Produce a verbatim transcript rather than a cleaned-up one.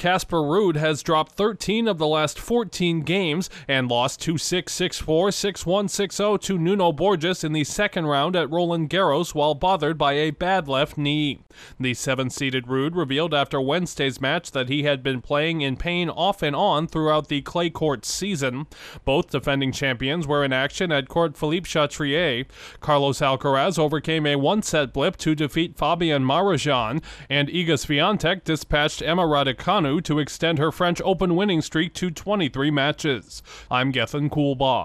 Casper Ruud has dropped thirteen of the last fourteen games and lost two six, six four, six one, six oh to Nuno Borges in the second round at Roland Garros while bothered by a bad left knee. The seven-seeded Ruud revealed after Wednesday's match that he had been playing in pain off and on throughout the clay court season. Both defending champions were in action at Court Philippe Chatrier. Carlos Alcaraz overcame a one-set blip to defeat Fabian Marozsan, and Iga Swiatek dispatched Emma Raducanu to extend her French Open winning streak to twenty-three matches. I'm Gethin Coolbaugh.